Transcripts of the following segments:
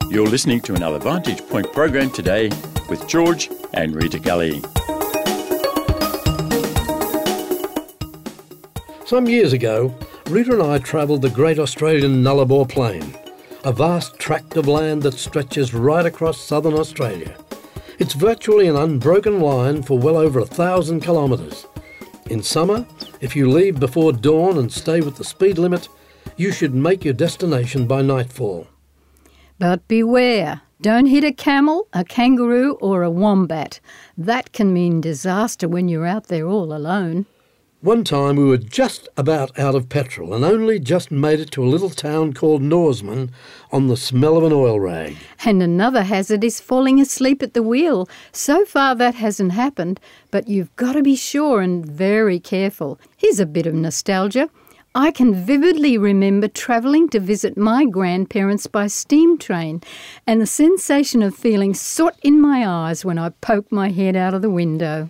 You're listening to another Vantage Point program today with George and Rita Gully. Some years ago, Rita and I travelled the Great Australian Nullarbor Plain, a vast tract of land that stretches right across southern Australia. It's virtually an unbroken line for well over 1,000 kilometres. In summer, if you leave before dawn and stay with the speed limit, you should make your destination by nightfall. But beware, don't hit a camel, a kangaroo or a wombat. That can mean disaster when you're out there all alone. One time we were just about out of petrol and only just made it to a little town called Norseman on the smell of an oil rag. And another hazard is falling asleep at the wheel. So far that hasn't happened, but you've got to be sure and very careful. Here's a bit of nostalgia. I can vividly remember travelling to visit my grandparents by steam train and the sensation of feeling soot in my eyes when I poked my head out of the window.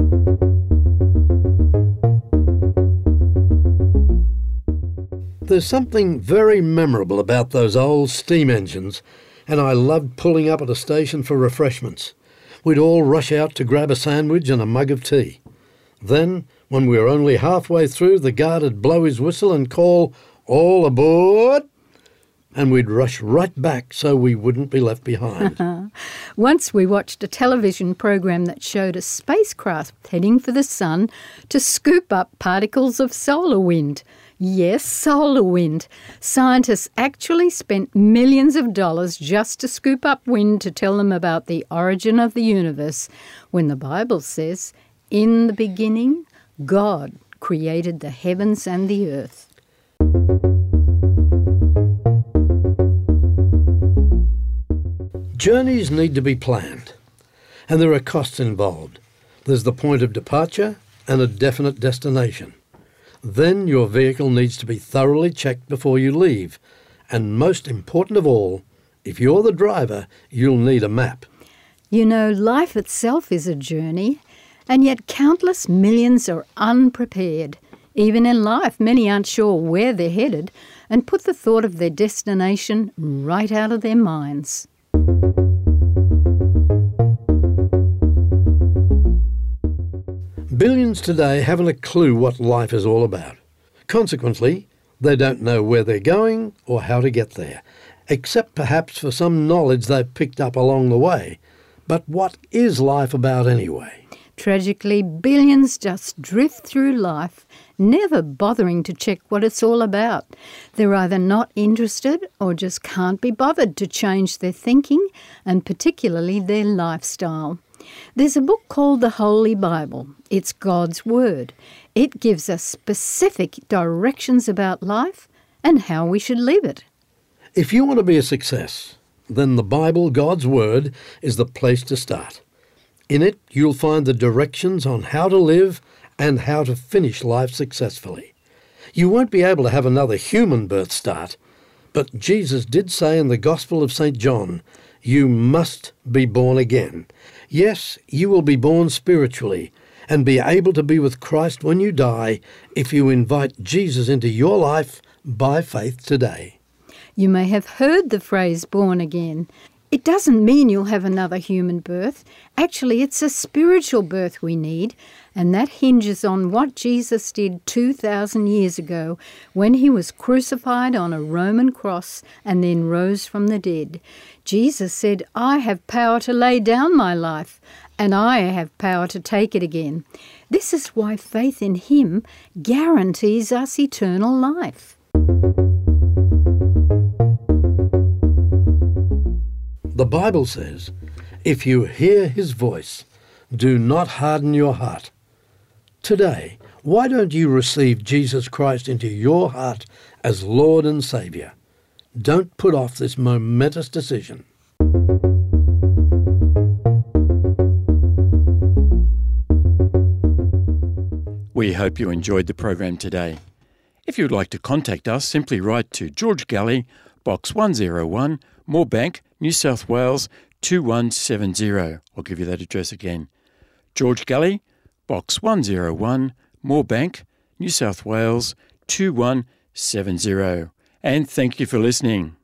There's something very memorable about those old steam engines, and I loved pulling up at a station for refreshments. We'd all rush out to grab a sandwich and a mug of tea. Then, when we were only halfway through, the guard would blow his whistle and call, "All aboard!" and we'd rush right back so we wouldn't be left behind. Once we watched a television program that showed a spacecraft heading for the sun to scoop up particles of solar wind. Yes, solar wind. Scientists actually spent millions of dollars just to scoop up wind to tell them about the origin of the universe, when the Bible says, "In the beginning, God created the heavens and the earth." Journeys need to be planned, and there are costs involved. There's the point of departure and a definite destination. Then your vehicle needs to be thoroughly checked before you leave. And most important of all, if you're the driver, you'll need a map. You know, life itself is a journey, and yet countless millions are unprepared. Even in life, many aren't sure where they're headed and put the thought of their destination right out of their minds. Billions today haven't a clue what life is all about. Consequently, they don't know where they're going or how to get there, except perhaps for some knowledge they've picked up along the way. But what is life about anyway? Tragically, billions just drift through life, never bothering to check what it's all about. They're either not interested or just can't be bothered to change their thinking and particularly their lifestyle. There's a book called the Holy Bible. It's God's Word. It gives us specific directions about life and how we should live it. If you want to be a success, then the Bible, God's Word, is the place to start. In it, you'll find the directions on how to live and how to finish life successfully. You won't be able to have another human birth start, but Jesus did say in the Gospel of St. John, "You must be born again." Yes, you will be born spiritually and be able to be with Christ when you die if you invite Jesus into your life by faith today. You may have heard the phrase born again. It doesn't mean you'll have another human birth. Actually, it's a spiritual birth we need, and that hinges on what Jesus did 2,000 years ago when he was crucified on a Roman cross and then rose from the dead. Jesus said, "I have power to lay down my life, and I have power to take it again." This is why faith in him guarantees us eternal life. The Bible says, "If you hear his voice, do not harden your heart." Today, why don't you receive Jesus Christ into your heart as Lord and Saviour? Don't put off this momentous decision. We hope you enjoyed the program today. If you'd like to contact us, simply write to George Gully, Box 101, Moorebank, New South Wales 2170. I'll give you that address again. George Gully, Box 101, Moorebank, New South Wales 2170. And thank you for listening.